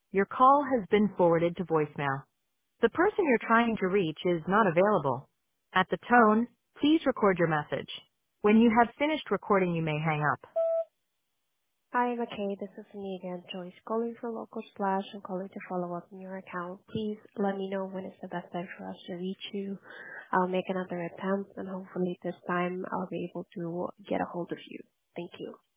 Your call has been forwarded to voicemail. The person you're trying to reach is not available. At the tone, please record your message. When you have finished recording, you may hang up. Hi, McKay. This is me again, Joyce, calling for Local Splash and calling to follow up on your account. Please let me know when is the best time for us to reach you. I'll make another attempt, and hopefully this time I'll be able to get a hold of you. Thank you.